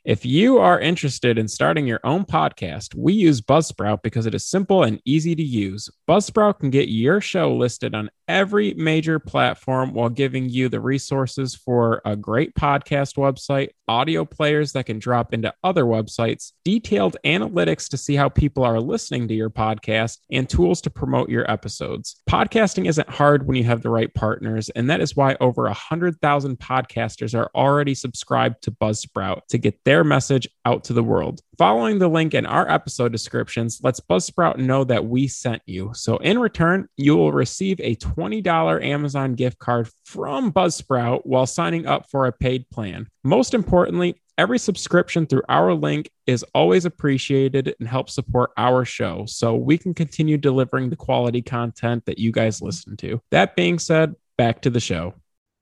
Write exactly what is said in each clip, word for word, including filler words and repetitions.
If you are interested in starting your own podcast, we use Buzzsprout because it is simple and easy to use. Buzzsprout can get your show listed on every major platform while giving you the resources for a great podcast website, audio players that can drop into other websites, detailed analytics to see how people are listening to your podcast, and tools to promote your episodes. Podcasting isn't hard when you have the right partners, and that is why over one hundred thousand podcasters are already subscribed to Buzzsprout to get their message out to the world. Following the link in our episode descriptions lets Buzzsprout know that we sent you. So in return, you will receive a twenty dollars Amazon gift card from Buzzsprout while signing up for a paid plan. Most importantly, every subscription through our link is always appreciated and helps support our show so we can continue delivering the quality content that you guys listen to. That being said, back to the show.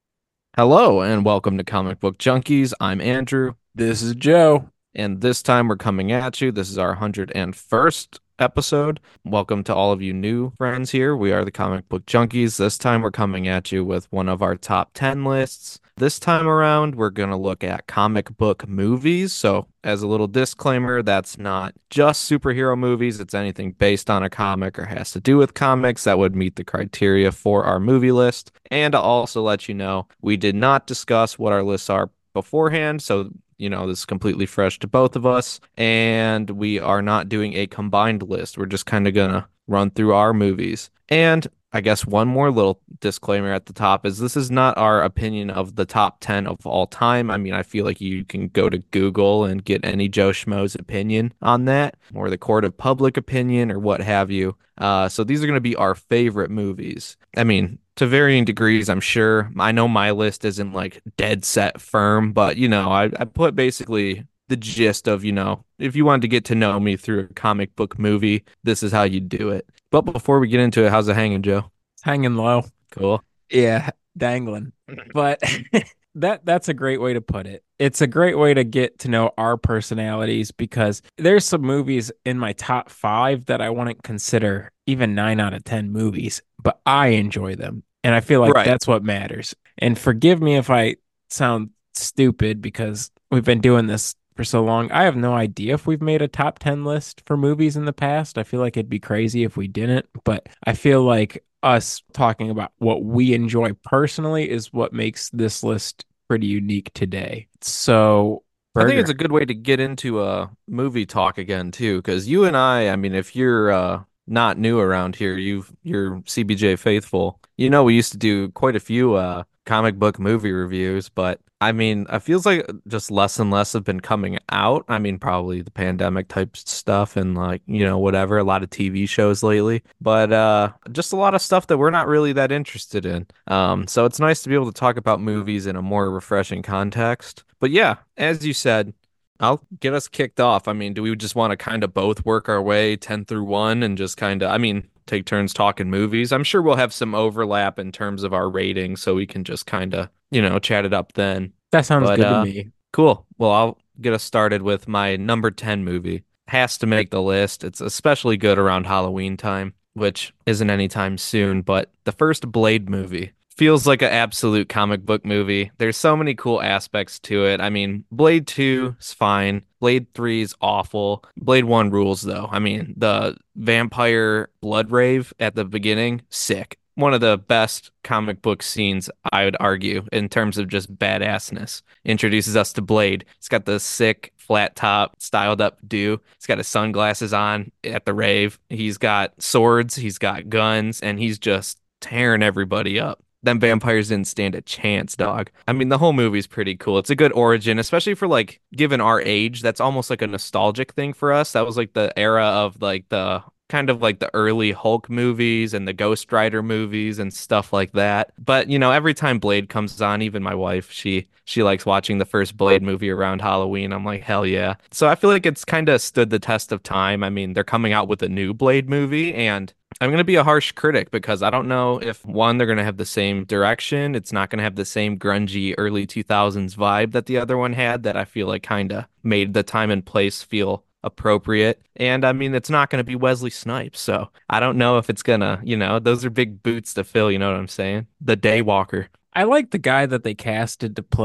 Hello and welcome to Comic Book Junkies. I'm Andrew. This is Joe. And this time we're coming at you. This is our one hundred first episode. Welcome to all of you new friends here. We are the Comic Book Junkies. This time we're coming at you with one of our top ten lists. This time around, we're going to look at comic book movies. So as a little disclaimer, that's not just superhero movies. It's anything based on a comic or has to do with comics that would meet the criteria for our movie list. And I'll also let you know, we did not discuss what our lists are beforehand. So you know, this is completely fresh to both of us, and we are not doing a combined list. We're just kind of going to run through our movies. And I guess one more little disclaimer at the top is this is not our opinion of the top ten of all time. I mean, I feel like you can go to Google and get any Joe Schmo's opinion on that, or the court of public opinion, or what have you. Uh, so these are going to be our favorite movies. I mean, to varying degrees, I'm sure. I know my list isn't like dead set firm, but you know, I, I put basically the gist of, you know, if you wanted to get to know me through a comic book movie, this is how you do it. But before we get into it, how's it hanging, Joe? It's hanging low. Cool. Yeah, dangling. But that that's a great way to put it. It's a great way to get to know our personalities because there's some movies in my top five that I wouldn't consider even nine out of ten movies, but I enjoy them. And I feel like Right. that's what matters. And forgive me if I sound stupid because we've been doing this for so long. I have no idea if we've made a top ten list for movies in the past. I feel like it'd be crazy if we didn't, but I feel like us talking about what we enjoy personally is what makes this list pretty unique today. So, I think Burger. it's a good way to get into a movie talk again too, because you and I, I mean, if you're uh, not new around here, you've you're C B J faithful. You know, we used to do quite a few uh, comic book movie reviews, but I mean, it feels like just less and less have been coming out. I mean, probably the pandemic type stuff and like, you know, whatever, a lot of T V shows lately, but uh, just a lot of stuff that we're not really that interested in. Um, so it's nice to be able to talk about movies in a more refreshing context. But yeah, as you said, I'll get us kicked off. I mean, do we just want to kind of both work our way ten through one and just kind of, I mean, take turns talking movies? I'm sure we'll have some overlap in terms of our rating, so we can just kind of, you know, chat it up then. That sounds But good to uh, me. cool. Well, I'll get us started with my number ten movie. Has to make the list. It's especially good around Halloween time, which isn't anytime soon, but the first Blade movie. Feels like an absolute comic book movie. There's so many cool aspects to it. I mean, Blade two is fine. Blade three is awful. Blade one rules, though. I mean, the vampire blood rave at the beginning, sick. One of the best comic book scenes, I would argue, in terms of just badassness. Introduces us to Blade. It's got the sick flat top, styled up do. He's got his sunglasses on at the rave. He's got swords, he's got guns, and he's just tearing everybody up. Them vampires didn't stand a chance, dog. I mean, the whole movie's pretty cool. It's a good origin, especially for like, given our age, that's almost like a nostalgic thing for us. That was like the era of like the kind of like the early Hulk movies and the Ghost Rider movies and stuff like that. But, you know, every time Blade comes on, even my wife, she she likes watching the first Blade movie around Halloween. I'm like, hell yeah. So I feel like it's kind of stood the test of time. I mean, they're coming out with a new Blade movie, and I'm going to be a harsh critic because I don't know if, one, they're going to have the same direction. It's not going to have the same grungy early two thousands vibe that the other one had that I feel like kind of made the time and place feel appropriate. And I mean, it's not going to be Wesley Snipes. So I don't know if it's going to, you know, those are big boots to fill. You know what I'm saying? The Daywalker. I like the guy that they casted to play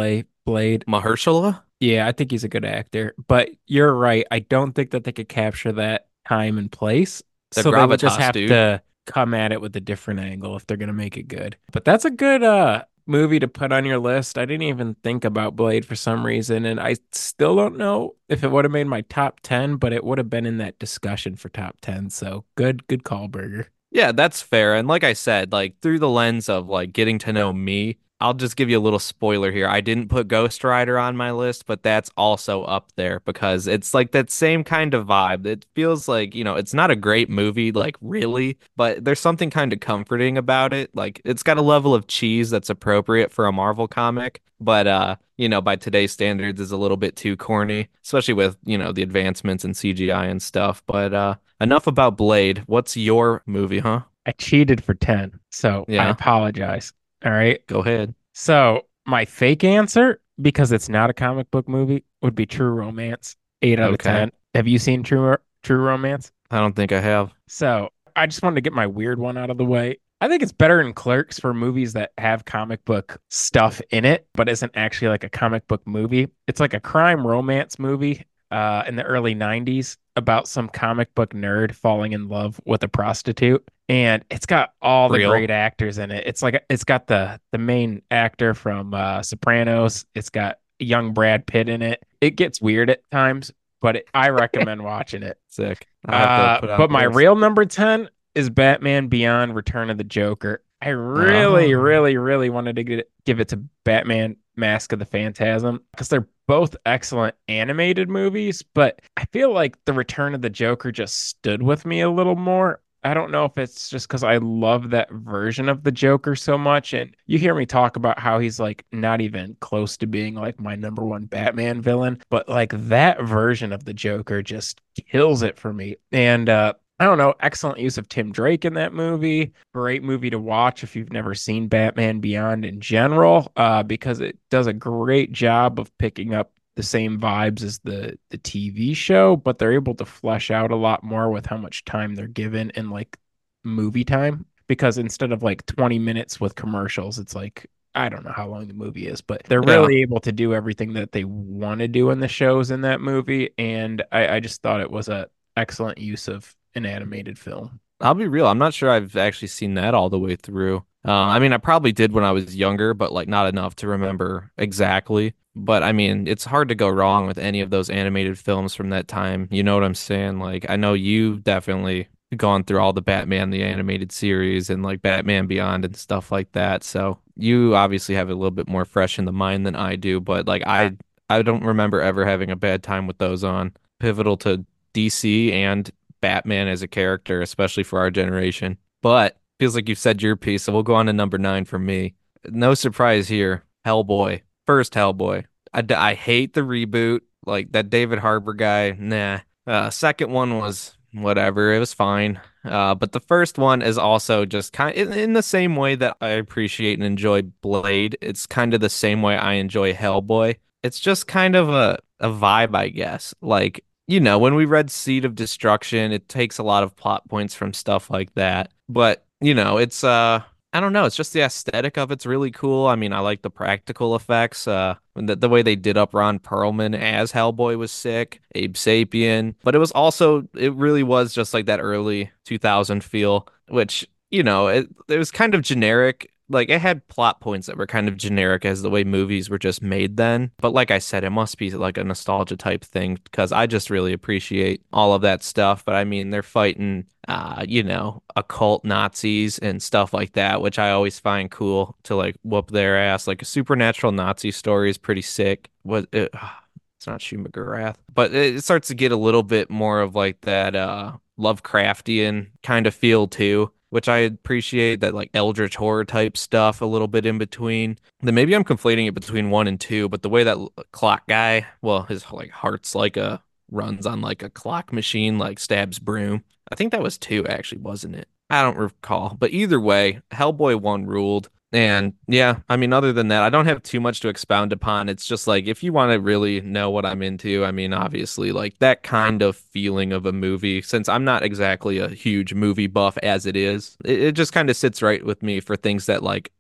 Blade. Mahershala? Yeah, I think he's a good actor, but you're right. I don't think that they could capture that time and place. The So they would just gravitas, have dude. to come at it with a different angle if they're gonna make it good. But that's a good uh movie to put on your list. I didn't even think about Blade for some reason, and I still don't know if it would have made my top ten, but it would have been in that discussion for top ten. So good, good call, Burger. Yeah, that's fair. And like I said, like through the lens of like getting to know me, I'll just give you a little spoiler here. I didn't put Ghost Rider on my list, but that's also up there because it's like that same kind of vibe. It feels like, you know, it's not a great movie, like really, but there's something kind of comforting about it. Like it's got a level of cheese that's appropriate for a Marvel comic, but uh, you know, by today's standards is a little bit too corny, especially with, you know, the advancements in C G I and stuff. But uh enough about Blade. What's your movie, huh? I cheated for ten, so I Yeah, apologize. All right. go ahead. So my fake answer, because it's not a comic book movie, would be True Romance. Eight out of Okay. ten. Have you seen True True Romance? I don't think I have. So I just wanted to get my weird one out of the way. I think it's better than Clerks for movies that have comic book stuff in it, but isn't actually like a comic book movie. It's like a crime romance movie uh, in the early nineties about some comic book nerd falling in love with a prostitute. And it's got all the Real. great actors in it. It's like it's got the the main actor from uh, Sopranos. It's got young Brad Pitt in it. It gets weird at times, but it, I recommend watching it. Sick. I'll have to Uh, put it on but the my list. real number ten is Batman Beyond Return of the Joker. I really, Oh, really, really wanted to get it, give it to Batman Mask of the Phantasm because they're both excellent animated movies, but I feel like the Return of the Joker just stood with me a little more. I don't know if it's just because I love that version of the Joker so much. And you hear me talk about how he's like not even close to being like my number one Batman villain, but like that version of the Joker just kills it for me. And uh, I don't know, excellent use of Tim Drake in that movie. Great movie to watch if you've never seen Batman Beyond in general, uh, because it does a great job of picking up the same vibes as the the T V show, but they're able to flesh out a lot more with how much time they're given in like movie time. Because instead of like twenty minutes with commercials, it's like I don't know how long the movie is, but they're yeah. really able to do everything that they want to do in the shows in that movie. And I, I just thought it was a excellent use of an animated film. I'll be real. I'm not sure I've actually seen that all the way through. Uh, I mean, I probably did when I was younger, but like not enough to remember exactly. But I mean, it's hard to go wrong with any of those animated films from that time. You know what I'm saying? Like, I know you definitely gone through all the Batman the animated series and like Batman Beyond and stuff like that. So you obviously have it a little bit more fresh in the mind than I do. But like, I I don't remember ever having a bad time with those on. Pivotal to D C and Batman as a character, especially for our generation. But feels like you've said your piece, so we'll go on to number nine for me. No surprise here. Hellboy. First Hellboy. I, d- I hate the reboot. Like that David Harbour guy. Nah. Uh, second one was whatever. It was fine. Uh, but the first one is also just kind of in, in the same way that I appreciate and enjoy Blade. It's kind of the same way I enjoy Hellboy. It's just kind of a, a vibe, I guess. Like you know, when we read Seed of Destruction, it takes a lot of plot points from stuff like that. But, you know, it's uh I don't know, it's just the aesthetic of it's really cool. I mean, I like the practical effects. Uh the, the way they did up Ron Perlman as Hellboy was sick, Abe Sapien, but it was also it really was just like that early two thousand feel, which, you know, it it was kind of generic, like it had plot points that were kind of generic as the way movies were just made then. But like I said, it must be like a nostalgia type thing because I just really appreciate all of that stuff. But I mean, they're fighting, uh, you know, occult Nazis and stuff like that, which I always find cool to like whoop their ass. Like a supernatural Nazi story is pretty sick. What it, it's not Shuma Gorath, but it starts to get a little bit more of like that uh Lovecraftian kind of feel too, which I appreciate that like Eldritch horror type stuff a little bit in between. Then maybe I'm conflating it between one and two, but the way that l- clock guy, well, his like heart's like a runs on like a clock machine, like stabs broom. I think that was two actually, wasn't it? I don't recall, but either way, Hellboy one ruled. And yeah, I mean, other than that, I don't have too much to expound upon. It's just like if you want to really know what I'm into, I mean, obviously, like that kind of feeling of a movie, since I'm not exactly a huge movie buff as it is, it, it just kind of sits right with me for things that like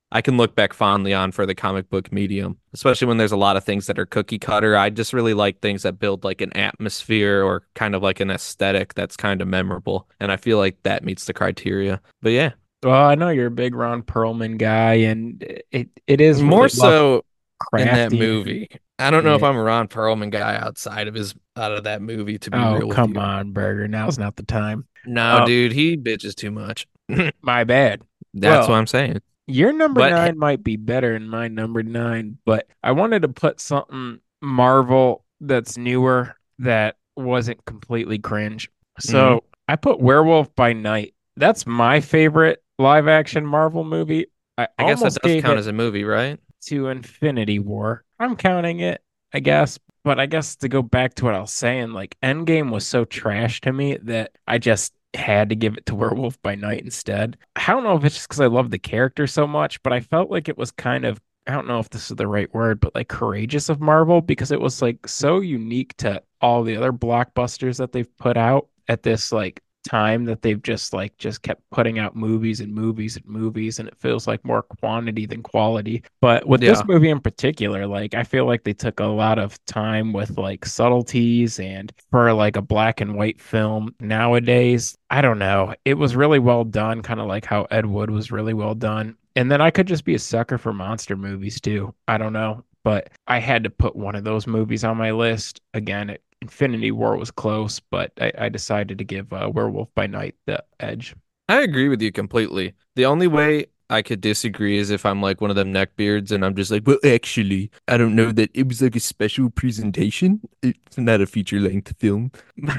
I can look back fondly on for the comic book medium, especially when there's a lot of things that are cookie cutter. I just really like things that build like an atmosphere or kind of like an aesthetic that's kind of memorable. And I feel like that meets the criteria. But yeah, Well, I know you're a big Ron Perlman guy, and it it is more really so in that Lovecrafty. movie. I don't know if Yeah. I'm a Ron Perlman guy outside of his out of that movie, to be Oh, real with come you. on, Burger. Now's not the time. No, Um, dude, he bitches too much. my bad. That's what Well, I'm saying. your number But nine might be better than my number nine, but I wanted to put something Marvel that's newer that wasn't completely cringe. mhm. So I put Werewolf by Night. That's my favorite live action Marvel movie. I I guess that almost does gave count it as a movie, right? to Infinity War. I'm counting it, I guess. But I guess to go back to what I was saying, like Endgame was so trash to me that I just had to give it to Werewolf by Night instead. I don't know if it's just because I love the character so much, but I felt like it was kind of, I don't know if this is the right word, but like courageous of Marvel because it was like so unique to all the other blockbusters that they've put out at this like time that they've just like just kept putting out movies and movies and movies and it feels like more quantity than quality. But with this Yeah. movie in particular, like I feel like they took a lot of time with like subtleties and for like a black and white film nowadays, I don't know. It was really well done, kind of like how Ed Wood was really well done. And then I could just be a sucker for monster movies too. I don't know, but I had to put one of those movies on my list. Again, it Infinity War was close, but I, I decided to give uh, Werewolf by Night the edge. I agree with you completely. The only way I could disagree is if I'm like one of them neckbeards and I'm just like, well, actually, I don't know that it was like a special presentation. It's not a feature length film.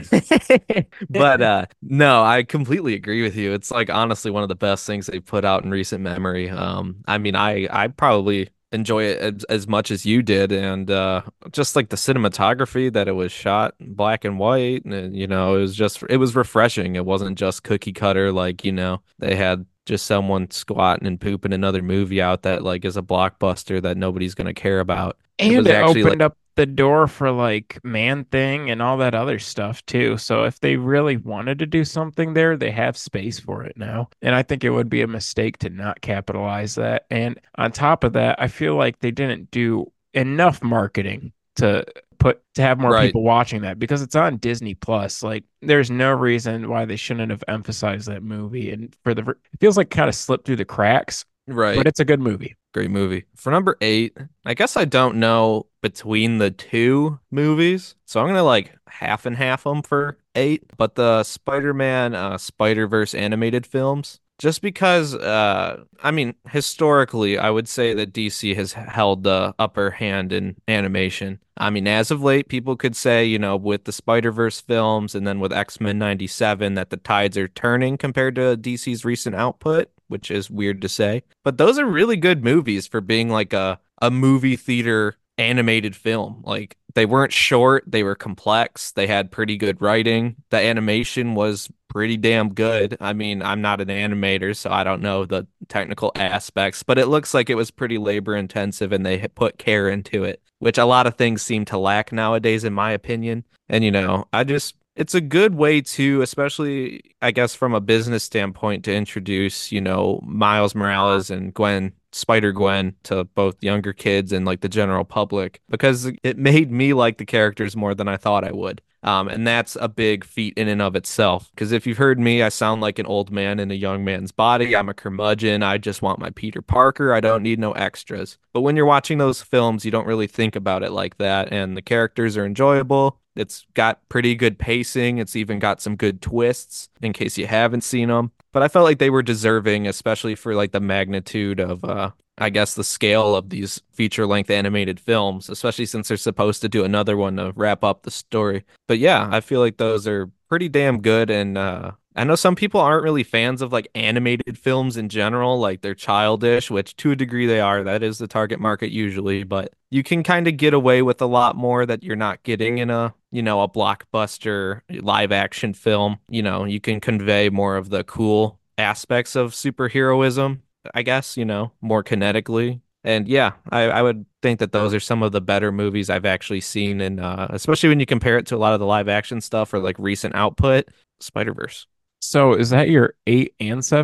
But uh no, I completely agree with you. It's like honestly one of the best things they've put out in recent memory. Um, I mean, I I probably enjoy it as, as much as you did, and uh just like the cinematography that it was shot in black and white, and you know, it was just it was refreshing. It wasn't just cookie cutter like, you know, they had just someone squatting and pooping another movie out that like is a blockbuster that nobody's gonna care about. It And was it actually opened like up the door for like Man Thing and all that other stuff too. So if they really wanted to do something there, they have space for it now. And I think it would be a mistake to not capitalize that. And on top of that, I feel like they didn't do enough marketing to put to have more right, people watching that because it's on Disney Plus. Like there's no reason why they shouldn't have emphasized that movie. And for the it feels like kind of slipped through the cracks, but right. it's a good movie. Great movie. For number eight, I guess I don't know between the two movies, so I'm gonna like half and half them for eight. But the Spider-Man uh, Spider-Verse animated films, just because, uh, I mean, historically, I would say that D C has held the upper hand in animation. I mean, as of late, people could say, you know, with the Spider-Verse films and then with X-Men ninety-seven, that the tides are turning compared to D C's recent output, which is weird to say. But those are really good movies for being like a, a movie theater animated film. Like they weren't short, they were complex, they had pretty good writing. The animation was pretty damn good. I mean, I'm not an animator, so I don't know the technical aspects, but it looks like it was pretty labor intensive and they had put care into it, which a lot of things seem to lack nowadays, in my opinion. And, you know, I just, it's a good way to, especially, I guess, from a business standpoint, to introduce, you know, Miles Morales and Gwen, Spider Gwen, to both younger kids and like the general public, because it made me like the characters more than I thought I would. Um, and that's a big feat in and of itself. Because if you've heard me, I sound like an old man in a young man's body. I'm a curmudgeon. I just want my Peter Parker. I don't need no extras. But when you're watching those films, you don't really think about it like that. And the characters are enjoyable. It's got pretty good pacing. It's even got some good twists in case you haven't seen them. But I felt like they were deserving, especially for like the magnitude of, uh, I guess, the scale of these feature length animated films, especially since they're supposed to do another one to wrap up the story. But yeah, I feel like those are pretty damn good. And uh, I know some people aren't really fans of like animated films in general, like they're childish, which to a degree they are. That is the target market usually, but you can kind of get away with a lot more that you're not getting in a, you know, a blockbuster live action film. You know, you can convey more of the cool aspects of superheroism, I guess, you know, more kinetically. And yeah, I, I would think that those are some of the better movies I've actually seen, and uh, especially when you compare it to a lot of the live action stuff or like recent output, Spider-Verse. So is that your eight and seven?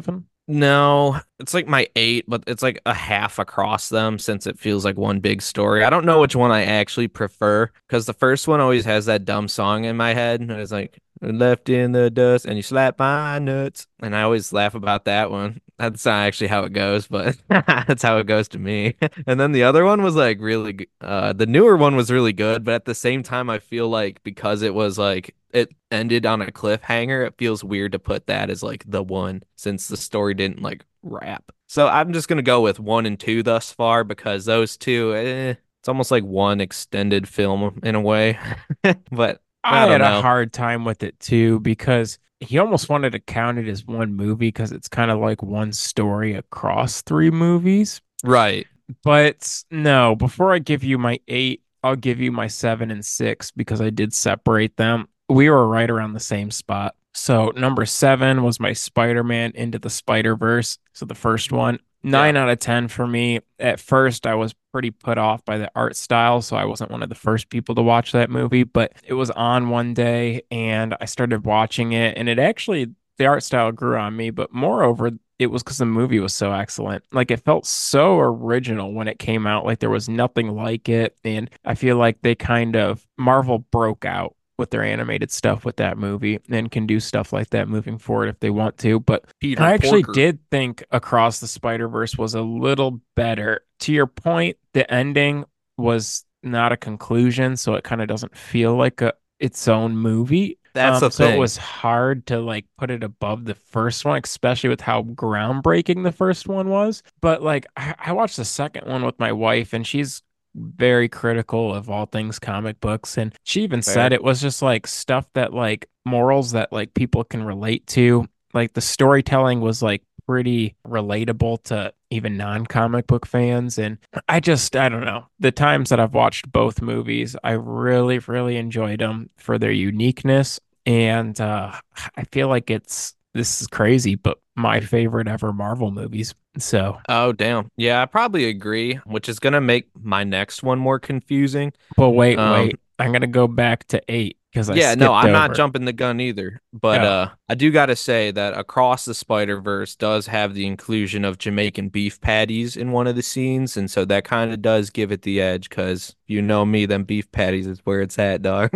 No, it's like my eight, but it's like a half across them since it feels like one big story. I don't know which one I actually prefer because the first one always has that dumb song in my head. And it's like, left in the dust and you slap my nuts. And I always laugh about that one. That's not actually how it goes, but that's how it goes to me. And then the other one was like really, g- uh, the newer one was really good, but at the same time, I feel like because it was like it ended on a cliffhanger, it feels weird to put that as like the one since the story didn't like wrap. So I'm just gonna go with one and two thus far because those two, eh, it's almost like one extended film in a way. But I I don't had a know. hard time with it too because he almost wanted to count it as one movie because it's kind of like one story across three movies. Right. But no, before I give you my eight, I'll give you my seven and six because I did separate them. We were right around the same spot. So number seven was my Spider-Man Into the Spider-Verse. So the first one, Yeah. nine out of ten for me. At first, I was pretty put off by the art style, so I wasn't one of the first people to watch that movie, but it was on one day and I started watching it, and it actually, the art style grew on me, but moreover, it was because the movie was so excellent. Like it felt so original when it came out. Like there was nothing like it. And I feel like they kind of Marvel broke out with their animated stuff with that movie and can do stuff like that moving forward if they want to. But Peter I actually Porker. did think Across the Spider-Verse was a little better. To your point, the ending was not a conclusion, so it kind of doesn't feel like a its own movie. That's Um, the so it thing. was hard to like put it above the first one, especially with how groundbreaking the first one was. But like I, I watched the second one with my wife, and she's very critical of all things comic books. And she even said Fair. it was just like stuff that like morals that like people can relate to. Like the storytelling was like pretty relatable to even non-comic book fans. And I just, I don't know. The times that I've watched both movies, I really, really enjoyed them for their uniqueness. And uh, I feel like it's, this is crazy, but my favorite ever Marvel movies. So, Oh, damn. Yeah, I probably agree, which is gonna make my next one more confusing. but wait, Um, wait. I'm going to go back to eight because I Yeah, no, skipped I'm not over. jumping the gun either. But Oh, uh I do gotta say that Across the Spider-Verse does have the inclusion of Jamaican beef patties in one of the scenes, and so that kind of does give it the edge, because you know me, them beef patties is where it's at, dog.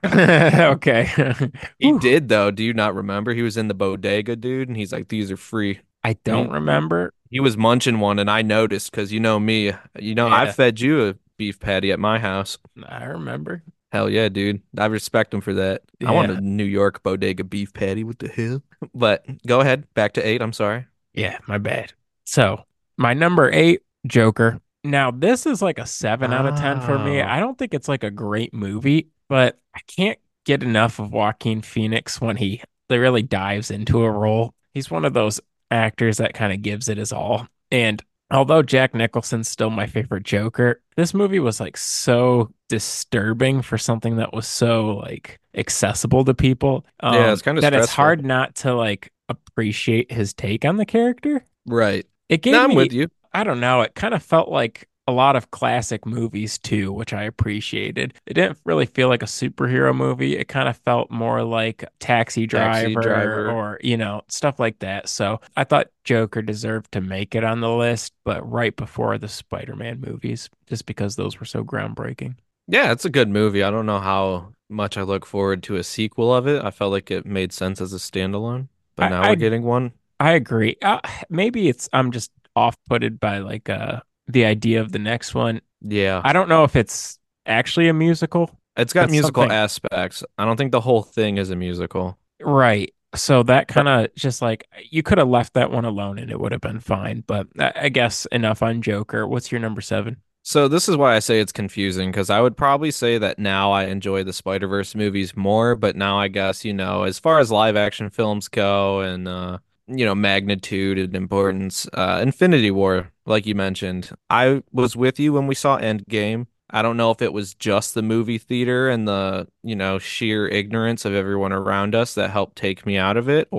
okay. He Whew. did though. Do you not remember? He was in the bodega, dude, and he's like, these are free. I And don't he remember. he was munching one, and I noticed because you know me. You know, I've Yeah, fed you a beef patty at my house. I remember. Hell yeah, dude. I respect him for that. I want a Yeah, New York bodega beef patty. What the hell? But go ahead. Back to eight. I'm sorry. yeah, my bad. So, my number eight, Joker. Now, this is like a seven out of ten for me. Oh. I don't think it's like a great movie, but I can't get enough of Joaquin Phoenix when he really dives into a role. He's one of those actors that kind of gives it his all. And although Jack Nicholson's still my favorite Joker, this movie was like so disturbing for something that was so like accessible to people, Yeah, um, it's kind of that it's stressful. hard not to like appreciate his take on the character. Right. It No, gave I'm me, with you. I don't know, it kind of felt like a lot of classic movies too, which I appreciated. It didn't really feel like a superhero movie. It kind of felt more like Taxi Taxi Driver driver. or, you know, stuff like that. So I thought Joker deserved to make it on the list, but right before the Spider-Man movies, just because those were so groundbreaking. Yeah, it's a good movie. I don't know how much I look forward to a sequel of it. I felt like it made sense as a standalone, but I now we're I, getting one. I agree. Uh, maybe it's I'm just off-putted by like uh the idea of the next one. Yeah. I don't know if it's actually a musical. It's got That's musical something, aspects. I don't think the whole thing is a musical. right? So that But kind of just like you could have left that one alone and it would have been fine. But I, I guess enough on Joker. What's your number seven? So this is why I say it's confusing, because I would probably say that now I enjoy the Spider-Verse movies more, but now I guess, you know, as far as live action films go and uh you know, magnitude and importance, uh Infinity War, like you mentioned. I was with you when we saw Endgame. I don't know if it was just the movie theater and the, you know, sheer ignorance of everyone around us that helped take me out of it, or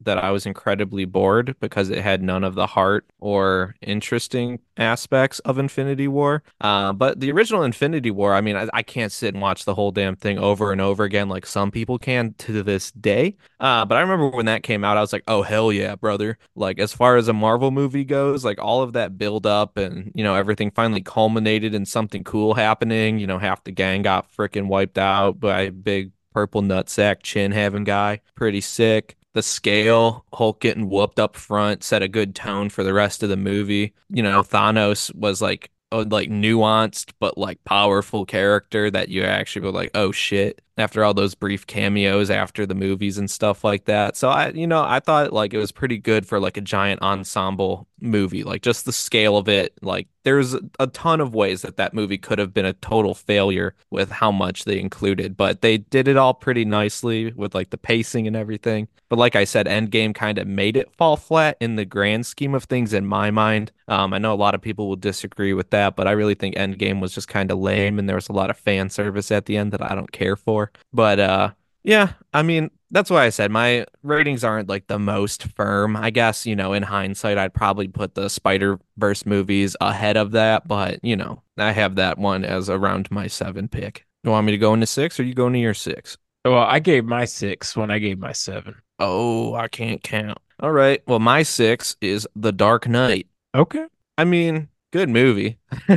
that I was incredibly bored because it had none of the heart or interesting aspects of Infinity War. Uh, but the original Infinity War, I mean, I, I can't sit and watch the whole damn thing over and over again like some people can to this day. Uh, but I remember when that came out, I was like, oh, hell yeah, brother. Like, as far as a Marvel movie goes, like all of that build up and, you know, everything finally culminated in something cool happening. You know, half the gang got freaking wiped out by a big purple nutsack chin having guy. Pretty sick. The scale, Hulk getting whooped up front, set a good tone for the rest of the movie. You know, Thanos was like a like nuanced but like powerful character that you actually were like, oh shit, after all those brief cameos after the movies and stuff like that. So I, you know, I thought like it was pretty good for like a giant ensemble movie. Like just the scale of it, like there's a ton of ways that that movie could have been a total failure with how much they included, but they did it all pretty nicely with like the pacing and everything. But like I said, Endgame kind of made it fall flat in the grand scheme of things in my mind. Um, I know a lot of people will disagree with that, but I really think Endgame was just kind of lame and there was a lot of fan service at the end that I don't care for. But uh yeah, I mean, that's why I said my ratings aren't like the most firm. I guess, you know, in hindsight, I'd probably put the Spider-Verse movies ahead of that, but you know, I have that one as around my seven pick. You want me to go into six or you go into your six? Well, I gave my six when I gave my seven. Oh, I can't count. All right. Well, my six is The Dark Knight. Okay. I mean, good movie.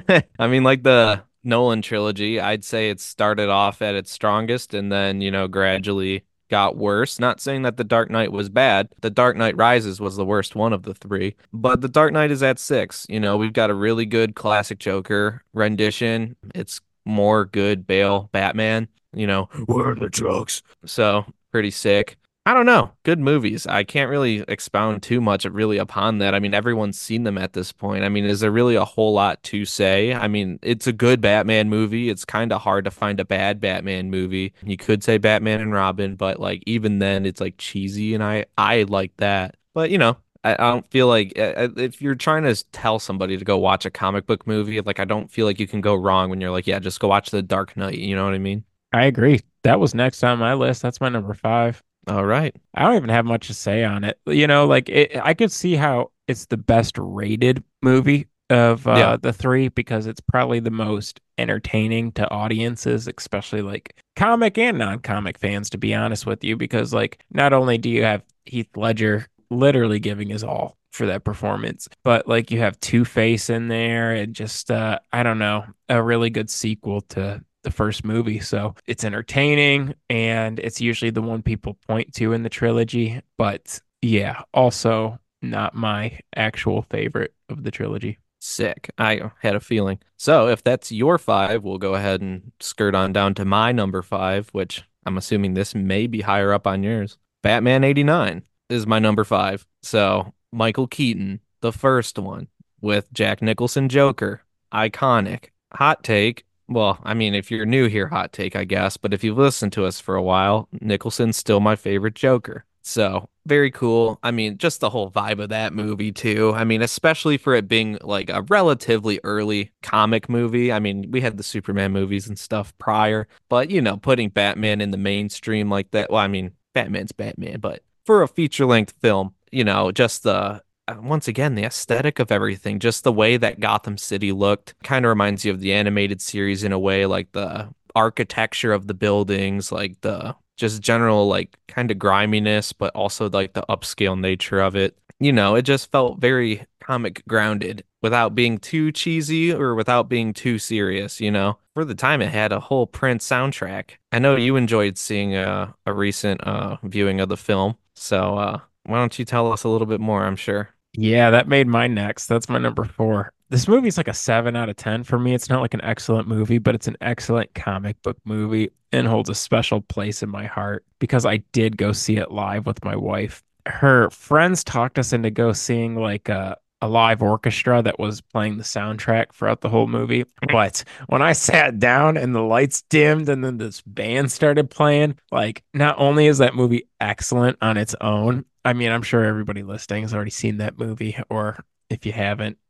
I mean, like the Nolan trilogy, I'd say it started off at its strongest and then, you know, gradually got worse. Not saying that The Dark Knight was bad. The Dark Knight Rises was the worst one of the three, but The Dark Knight is at six. You know, we've got a really good classic Joker rendition. It's more good Bale Batman, you know, where are the drugs? So pretty sick. I don't know. Good movies. I can't really expound too much really upon that. I mean, everyone's seen them at this point. I mean, is there really a whole lot to say? I mean, it's a good Batman movie. It's kind of hard to find a bad Batman movie. You could say Batman and Robin, but like even then it's like cheesy and I I like that. But, you know, I, I don't feel like uh, if you're trying to tell somebody to go watch a comic book movie, like I don't feel like you can go wrong when you're like, yeah, just go watch The Dark Knight. You know what I mean? I agree. That was next on my list. That's my number five. All right. I don't even have much to say on it. You know, like it, I could see how it's the best rated movie of Yeah. uh, the three because it's probably the most entertaining to audiences, especially like comic and non-comic fans, to be honest with you, because like not only do you have Heath Ledger literally giving his all for that performance, but like you have Two-Face in there and just uh, I don't know, a really good sequel to the first movie. So it's entertaining and it's usually the one people point to in the trilogy. But yeah, also not my actual favorite of the trilogy. Sick. I had a feeling. So if that's your five, we'll go ahead and skirt on down to my number five, which I'm assuming this may be higher up on yours. Batman eighty-nine is my number five. So Michael Keaton, the first one with Jack Nicholson Joker. Iconic. Hot take. Well, I mean, if you're new here, hot take, I guess. But if you've listened to us for a while, Nicholson's still my favorite Joker. So very cool. I mean, just the whole vibe of that movie too. I mean, especially for it being like a relatively early comic movie. I mean, we had the Superman movies and stuff prior, but you know, putting Batman in the mainstream like that. Well, I mean, Batman's Batman, but for a feature-length film, you know, just the uh, once again, the aesthetic of everything, just the way that Gotham City looked, kind of reminds you of the animated series in a way, like the architecture of the buildings, like the just general like kind of griminess, but also like the upscale nature of it. You know, it just felt very comic grounded without being too cheesy or without being too serious, you know. For the time it had a whole Prince soundtrack. I know you enjoyed seeing a, a recent uh viewing of the film. So uh why don't you tell us a little bit more, I'm sure. Yeah, that made my next. That's my number four. This movie's like a seven out of ten for me. It's not like an excellent movie, but it's an excellent comic book movie and holds a special place in my heart because I did go see it live with my wife. Her friends talked us into go seeing like a, a live orchestra that was playing the soundtrack throughout the whole movie. But when I sat down and the lights dimmed and then this band started playing, like not only is that movie excellent on its own, I mean, I'm sure everybody listening has already seen that movie, or if you haven't,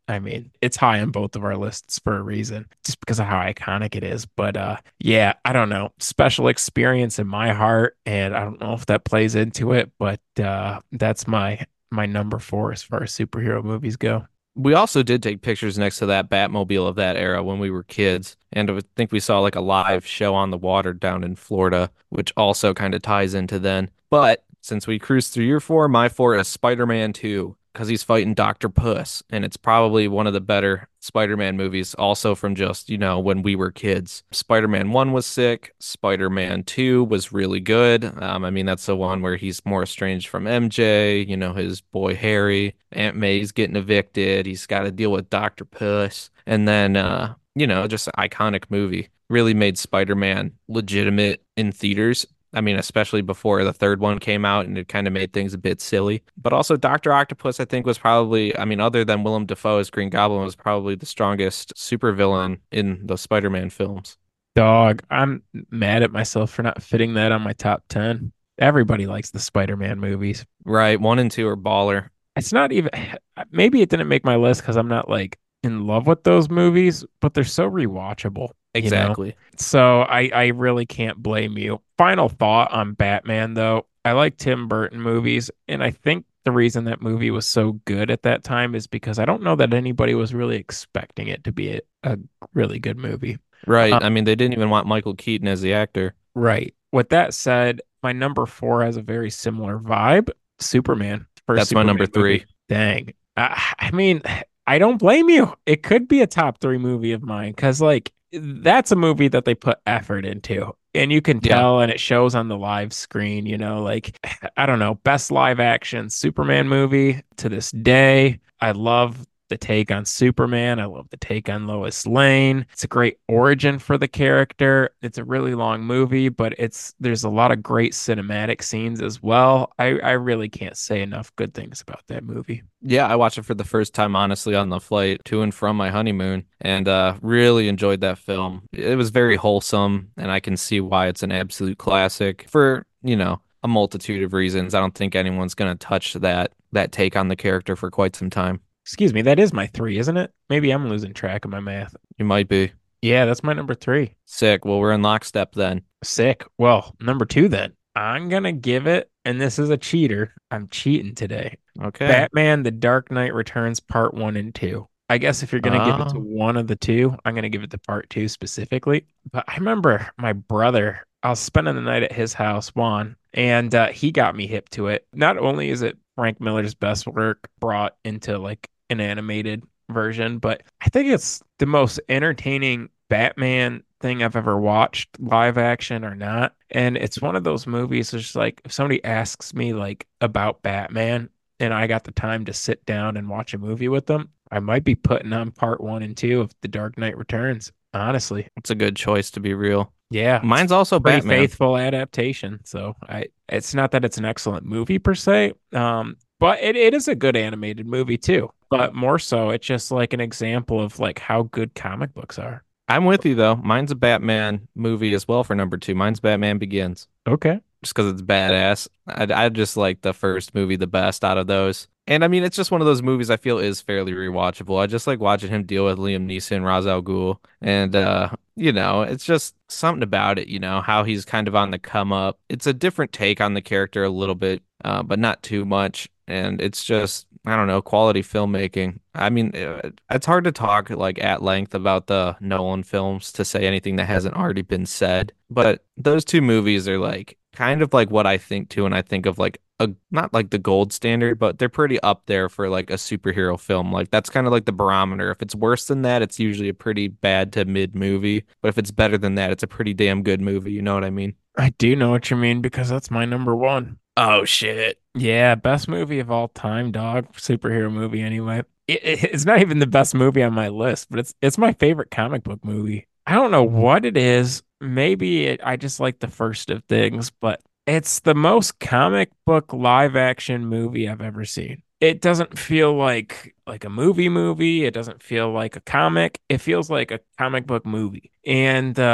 I mean, it's high on both of our lists for a reason, just because of how iconic it is. But uh yeah, I don't know. Special experience in my heart, and I don't know if that plays into it, but uh that's my my number four as far as superhero movies go. We also did take pictures next to that Batmobile of that era when we were kids. And I think we saw like a live show on the water down in Florida, which also kind of ties into then. But since we cruised through year four, my four is Spider-Man two because he's fighting Doctor Puss. And it's probably one of the better Spider-Man movies, also from just, you know, when we were kids. Spider-Man one was sick. Spider-Man two was really good. Um, I mean, that's the one where he's more estranged from M J, you know, his boy Harry. Aunt May's getting evicted. He's got to deal with Doctor Puss. And then, uh, you know, just an iconic movie. Really made Spider-Man legitimate in theaters. I mean, especially before the third one came out and it kind of made things a bit silly. But also Doctor Octopus, I think, was probably, I mean, other than Willem Dafoe's Green Goblin, was probably the strongest supervillain in the Spider-Man films. Dog, I'm mad at myself for not fitting that on my top ten. Everybody likes the Spider-Man movies. Right, one and two are baller. It's not even, maybe it didn't make my list because I'm not like in love with those movies, but they're so rewatchable, you know? Exactly. So I, I really can't blame you. Final thought on Batman, though. I like Tim Burton movies, and I think the reason that movie was so good at that time is because I don't know that anybody was really expecting it to be a, a really good movie. Right. Um, I mean, they didn't even want Michael Keaton as the actor. right. With that said, my number four has a very similar vibe. Superman, first That's my number Superman movie. three. Dang. Uh, I mean, I don't blame you. It could be a top three movie of mine because, like, that's a movie that they put effort into. And you can Yeah. tell, and it shows on the live screen, you know, like, I don't know, best live action Superman movie to this day. I love the take on Superman. I love the take on Lois Lane. It's a great origin for the character. It's a really long movie, but it's there's a lot of great cinematic scenes as well. I, I really can't say enough good things about that movie. Yeah, I watched it for the first time, honestly, on the flight to and from my honeymoon, and uh, really enjoyed that film. It was very wholesome, and I can see why it's an absolute classic for, you know, a multitude of reasons. I don't think anyone's gonna touch that that take on the character for quite some time. Excuse me, that is my three, isn't it? Maybe I'm losing track of my math. You might be Yeah, that's my number three. sick. Well, we're in lockstep then. Sick. Well, number two then. I'm gonna give it, and this is a cheater. I'm cheating today. Okay. Batman: The Dark Knight Returns Part One and Two. I guess if you're gonna give it to Oh, one of the two, I'm gonna give it to Part Two specifically. But I remember my brother. I was spending the night at his house, Juan, and uh, he got me hip to it. Not only is it Frank Miller's best work brought into like an animated version, but I think it's the most entertaining Batman thing I've ever watched, live action or not. And it's one of those movies, it's just like if somebody asks me like about Batman and I got the time to sit down and watch a movie with them, I might be putting on part one and two of The Dark Knight Returns, honestly. it's a good choice to be real. Yeah, it's Mine's also pretty Batman. faithful adaptation. So I it's not that it's an excellent movie per se, um, but it, it is a good animated movie too. But more so, it's just like an example of like how good comic books are. I'm with you though. Mine's a Batman movie as well for number two. Mine's Batman Begins. Okay. Just because it's badass. I I just like the first movie the best out of those. And I mean, it's just one of those movies I feel is fairly rewatchable. I just like watching him deal with Liam Neeson, Ra's al Ghul, and uh, you know, it's just something about it. You know, how he's kind of on the come up. It's a different take on the character a little bit, uh, but not too much. And it's just I don't know, quality filmmaking. I mean, uh, it's hard to talk like at length about the Nolan films to say anything that hasn't already been said. But those two movies are like kind of like what I think too, and I think of like a not like the gold standard, but they're pretty up there for like a superhero film. Like that's kind of like the barometer. If it's worse than that, it's usually a pretty bad to mid movie. But if it's better than that, it's a pretty damn good movie. You know what I mean? I do know what you mean because that's my number one. Oh shit. Yeah, best movie of all time, dog. Superhero movie anyway. It, it- it's not even the best movie on my list, but it's it's my favorite comic book movie. I don't know what it is. Maybe it, I just like the first of things, but it's the most comic book live action movie I've ever seen. It doesn't feel like like a movie movie. It doesn't feel like a comic. It feels like a comic book movie. And uh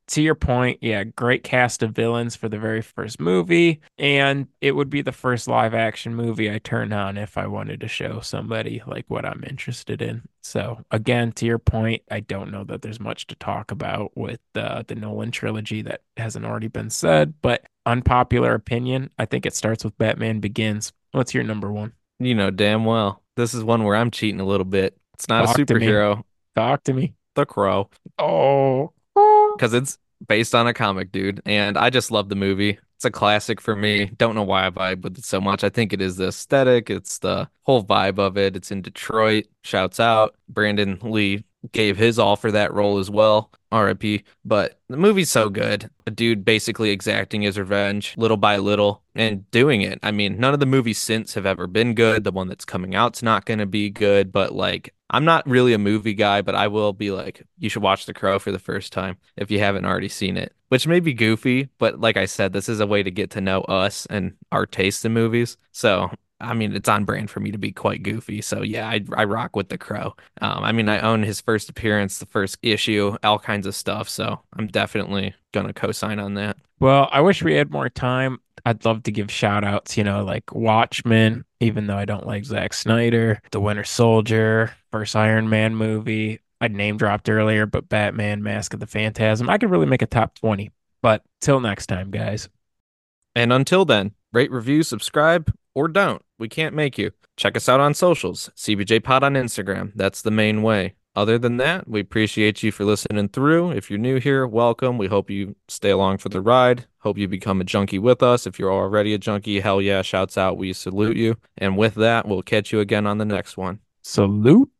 to your point, yeah, great cast of villains for the very first movie, and it would be the first live action movie I turn on if I wanted to show somebody like what I'm interested in. So again, to your point, I don't know that there's much to talk about with uh, the Nolan trilogy that hasn't already been said, but unpopular opinion, I think it starts with Batman Begins. What's your number one? You know damn well. This is one where I'm cheating a little bit. It's not a Talk to me. superhero, Talk to me. The Crow, Oh. because it's based on a comic, dude. And I just love the movie. It's a classic for me. Don't know why I vibe with it so much. I think it is the aesthetic, it's the whole vibe of it. It's in Detroit. Shouts out. Brandon Lee gave his all for that role as well. R I P. But the movie's so good. A dude basically exacting his revenge little by little and doing it. I mean, none of the movies since have ever been good. The one that's coming out's not going to be good, but like, I'm not really a movie guy, but I will be like, you should watch The Crow for the first time if you haven't already seen it, which may be goofy, but like I said, this is a way to get to know us and our taste in movies. So, I mean, it's on brand for me to be quite goofy. So, yeah, I, I rock with The Crow. Um, I mean, I own his first appearance, the first issue, all kinds of stuff. So, I'm definitely going to co sign on that. Well, I wish we had more time. I'd love to give shout outs, you know, like Watchmen, even though I don't like Zack Snyder, The Winter Soldier, first Iron Man movie. I name dropped earlier, but Batman, Mask of the Phantasm. I could really make a top twenty. But till next time, guys. And until then, rate, review, subscribe, or don't. We can't make you. Check us out on socials. C B J Pod on Instagram. That's the main way. Other than that, we appreciate you for listening through. If you're new here, welcome. We hope you stay along for the ride. Hope you become a junkie with us. If you're already a junkie, hell yeah, shouts out. We salute you. And with that, we'll catch you again on the next one. Salute.